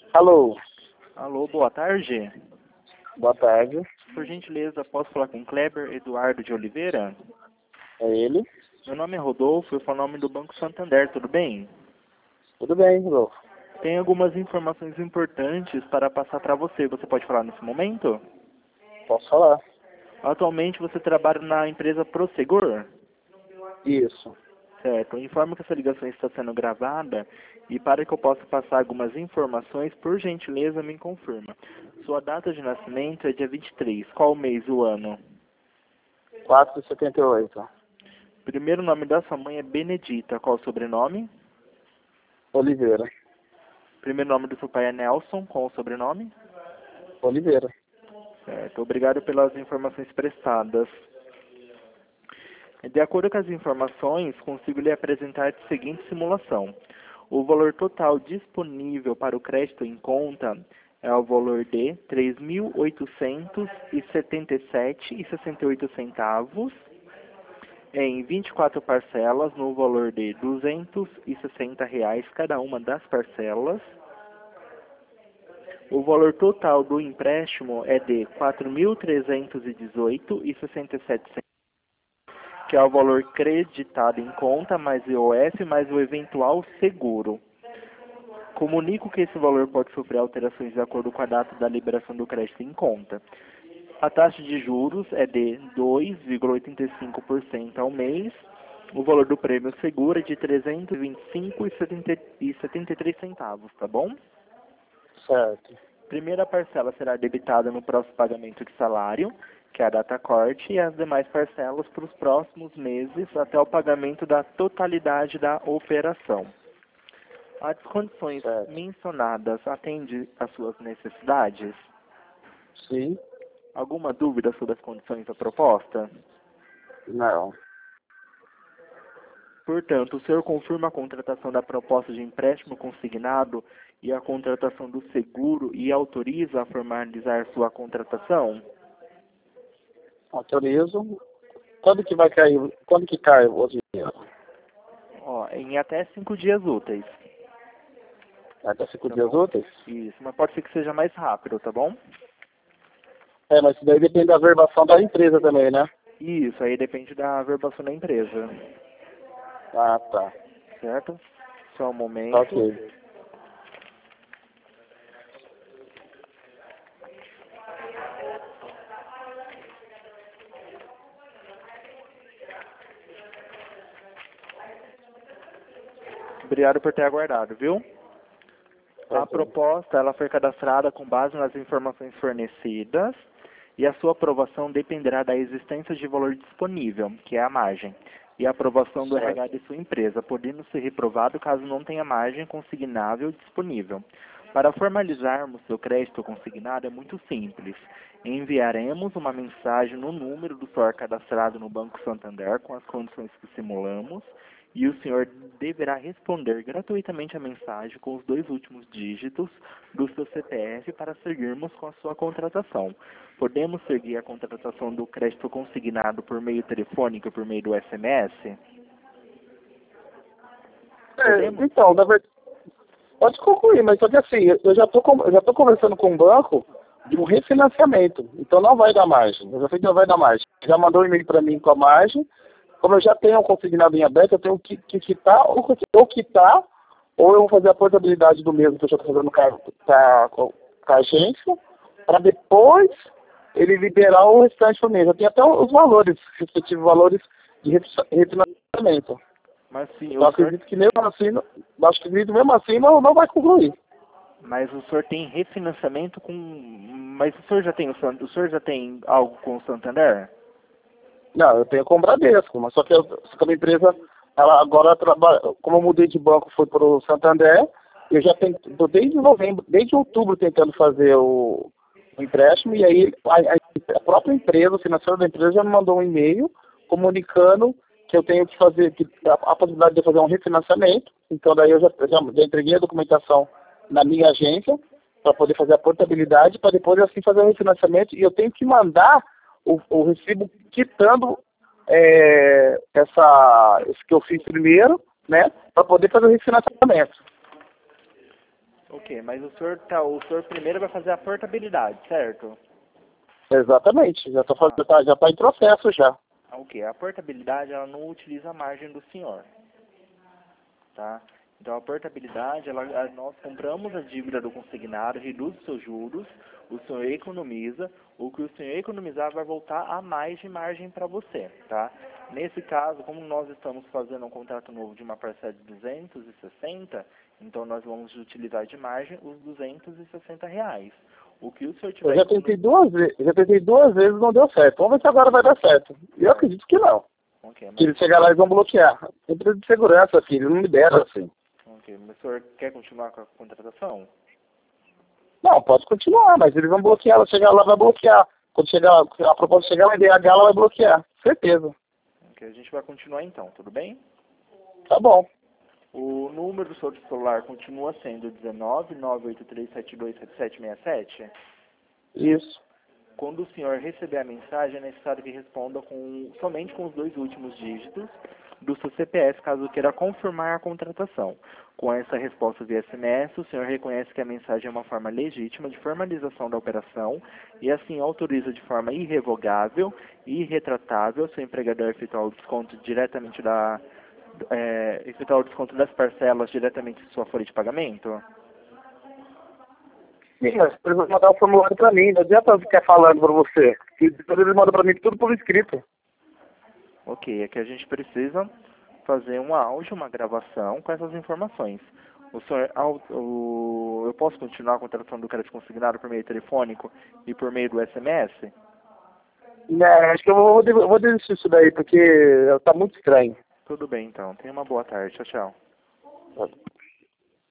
Alô, Alô, boa tarde. boa tarde. Por gentileza, posso falar com Kleber Eduardo de Oliveira? É ele? Meu nome é Rodolfo, eu falo o nome do Banco Santander, tudo bem? Tudo bem, Rodolfo? Tem algumas informações importantes para passar para você. Você pode falar nesse momento? Posso falar? Atualmente você trabalha na empresa Prosegur? Isso. Certo. Eu informo que essa ligação está sendo gravada e para que eu possa passar algumas informações, por gentileza, me confirma. Sua data de nascimento é dia 23. Qual mês e o ano? 4,78. Primeiro nome da sua mãe é Benedita. Qual o sobrenome? Oliveira. Primeiro nome do seu pai é Nelson. Qual o sobrenome? Oliveira. Certo. Obrigado pelas informações prestadas. De acordo com as informações, consigo lhe apresentar a seguinte simulação. O valor total disponível para o crédito em conta é o valor de R$ 3.877,68 em 24 parcelas no valor de R$ 260 cada uma das parcelas. O valor total do empréstimo é de R$ 4.318,67, que é o valor creditado em conta, mais IOF, mais o eventual seguro. Comunico que esse valor pode sofrer alterações de acordo com a data da liberação do crédito em conta. A taxa de juros é de 2,85% ao mês. O valor do prêmio seguro é de R$ 325,73, tá bom? Certo. Primeira parcela será debitada no próximo pagamento de salário, que é a data corte, e as demais parcelas para os próximos meses até o pagamento da totalidade da operação. As condições Certo. mencionadas atendem às suas necessidades? Sim. Alguma dúvida sobre as condições da proposta? Não. Portanto, o senhor confirma a contratação da proposta de empréstimo consignado e a contratação do seguro e autoriza a formalizar sua contratação? Autorizo. Quando que vai cair? Quando que cai o dinheiro? Em até 5 dias úteis. Até 5 Tá dias bom? úteis? Isso, mas pode ser que seja mais rápido, tá bom? É, mas isso daí depende da verbação da empresa também, né? Isso, aí depende da verbação da empresa, Ah, tá. certo? Só um momento. Ok. Obrigado por ter aguardado, viu? A Ok. proposta ela foi cadastrada com base nas informações fornecidas e a sua aprovação dependerá da existência de valor disponível, que é a margem, e a aprovação do RH Certo. de sua empresa, podendo ser reprovado caso não tenha margem consignável disponível. Para formalizarmos seu crédito consignado é muito simples. Enviaremos uma mensagem no número do senhor cadastrado no Banco Santander com as condições que simulamos e o senhor deverá responder gratuitamente a mensagem com os 2 últimos dígitos do seu CPF para seguirmos com a sua contratação. Podemos seguir a contratação do crédito consignado por meio telefônico e por meio do SMS? Podemos? Então, na verdade, pode concluir, mas só que assim, eu já tô conversando com o banco de um refinanciamento. Então não vai dar margem. Eu já sei que não vai dar margem. Já mandou um e-mail para mim com a margem. Como eu já tenho um consignado em aberto, eu tenho que quitar ou quitar, ou eu vou fazer a portabilidade do mesmo que eu já estou fazendo com a agência, para depois ele liberar o restante para mim. Já tem até os valores, respectivos valores de refinanciamento. Mas sim, Então acredito que mesmo assim, não vai concluir. mas o senhor tem refinanciamento com. Mas o senhor já tem o senhor já tem algo com o Santander? Não, eu tenho com o Bradesco, mas só que a minha empresa, ela agora trabalha, como eu mudei de banco, foi para o Santander, eu já tenho, tô desde novembro, desde outubro tentando fazer o empréstimo, e aí a própria empresa, o financeiro da empresa já me mandou um e-mail comunicando que eu tenho que fazer, que a possibilidade de eu fazer um refinanciamento, então daí eu já entreguei a documentação na minha agência para poder fazer a portabilidade, para depois assim fazer o refinanciamento, e eu tenho que mandar o recibo quitando esse que eu fiz primeiro, né, para poder fazer o refinanciamento. Ok, mas o senhor primeiro vai fazer a portabilidade, certo? Exatamente, já tô fazendo, já tá em processo já. Ok, a portabilidade ela não utiliza a margem do senhor, tá? Então a portabilidade, nós compramos a dívida do consignado, reduz os seus juros, o senhor economiza, o que o senhor economizar vai voltar a mais de margem para você, tá? Nesse caso, como nós estamos fazendo um contrato novo de uma parcela de 260, então nós vamos utilizar de margem os R$ 260. O que o senhor Eu tiver já tentei duas vezes, e não deu certo. Vamos ver se agora vai dar certo. Eu acredito que não. Ok, Que mas, eles chegar lá e vão bloquear. Empresa de segurança, filho, não libera assim. ok, mas o senhor quer continuar com a contratação? Não, pode continuar, mas eles vão bloquear. Ela chegar lá, vai bloquear. Quando chegar, a proposta chegar, a IDH ela vai bloquear. Certeza. Ok, a gente vai continuar então, tudo bem? Tá bom. O número do seu celular continua sendo 19983727767. Isso. Quando o senhor receber a mensagem, é necessário que responda somente com os 2 últimos dígitos do seu CPF, caso queira confirmar a contratação. Com essa resposta via SMS, o senhor reconhece que a mensagem é uma forma legítima de formalização da operação e assim autoriza de forma irrevogável e irretratável seu empregador a efetuar o desconto diretamente efetuar o desconto das parcelas diretamente de sua folha de pagamento? Sim, mas eles vão mandar um formulário pra mim. Não adianta eu ficar falando pra você. E depois eles mandam pra mim tudo por escrito. Ok, é que a gente precisa fazer um áudio, uma gravação com essas informações. O senhor, eu posso continuar a contratação do crédito consignado por meio telefônico e por meio do SMS? Né, acho que eu vou desistir disso daí, porque tá muito estranho. Tudo bem, então. Tenha uma boa tarde. Tchau, tchau.